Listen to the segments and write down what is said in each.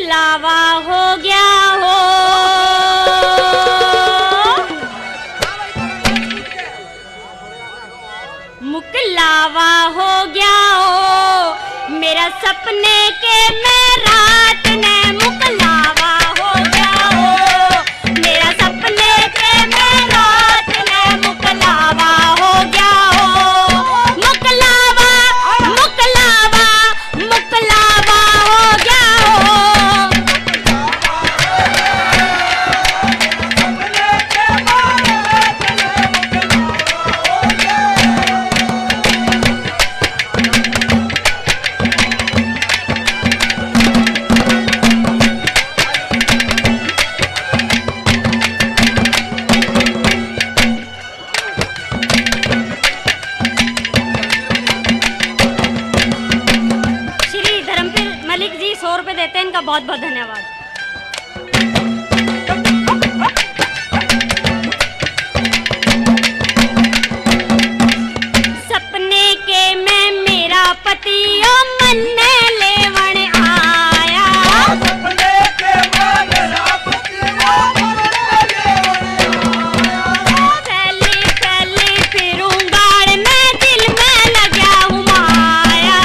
मुकलावा हो गया हो, मुकलावा हो गया हो मेरा सपने के मैं रात ने मुकलावा हो गया हो, मेरा सपने के मैं रात ने मुकलावा हो गया हो, मुकलावा मुकलावा मुकलावा हो गया हो। जी 100 रुपए देते हैं, इनका बहुत बहुत धन्यवाद। सपने के मैं मेरा पति ओ मन में लेवन आया, सपने के मैं मेरा पति ओ मन में लेवन आया, पहली पहली फिरूं गाड़ में दिल में लगा हूँ माया,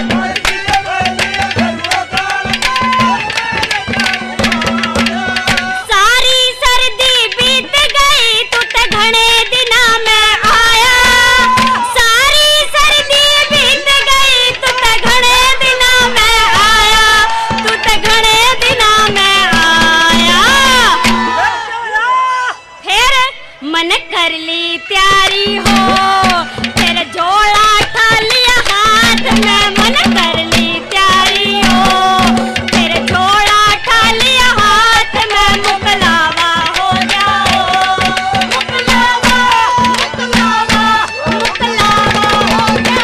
मन कर ली प्यारी हो तेरे जोड़ा ठा लिया हाथ में, मन कर ली प्यारी हो तेरे जोड़ा ठा लिया हाथ में, मुकलावा हो गया हो, मुकलावा मुकलावा मुकलावा हो गया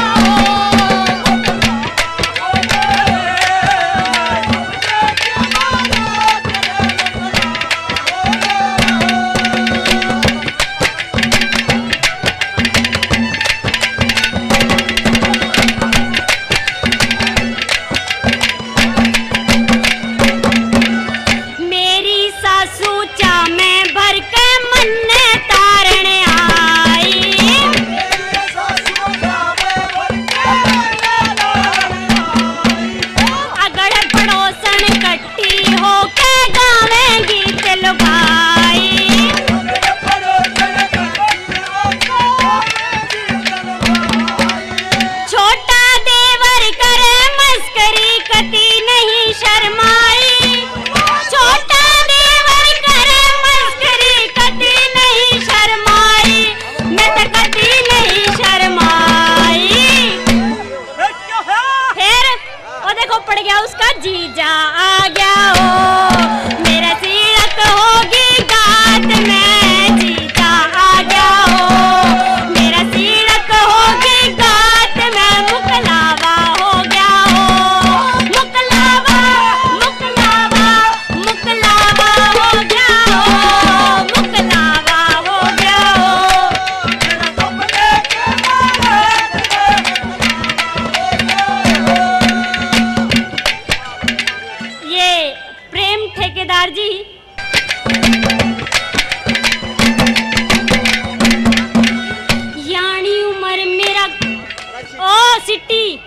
पड़ गया उसका जीजा आ गया हो, मेरा सीरत होगी गात में, जीजा आ गया हो मेरा सीरत होगी गात में, मुकलावा हो गया हो, मुकलावा मुकलावा मुकलावा हो गया हो, मुकलावा हो गया हो। ये प्रेम ठेकेदार जी यानी उम्र मेरा ओ सिटी